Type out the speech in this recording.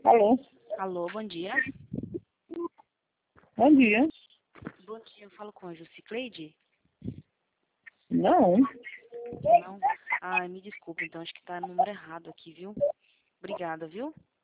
Alô? Alô, bom dia. Bom dia. Bom dia, eu falo com a Jucicleide? Não. Não? Ai, me desculpa, então acho que tá no número errado aqui, viu? Obrigada, viu?